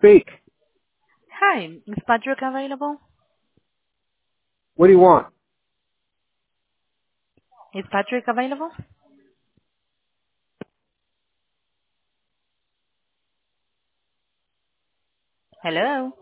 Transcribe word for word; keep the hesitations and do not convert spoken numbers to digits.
speak. Hi, is Patrick available? What do you want? Is Patrick available? Hello?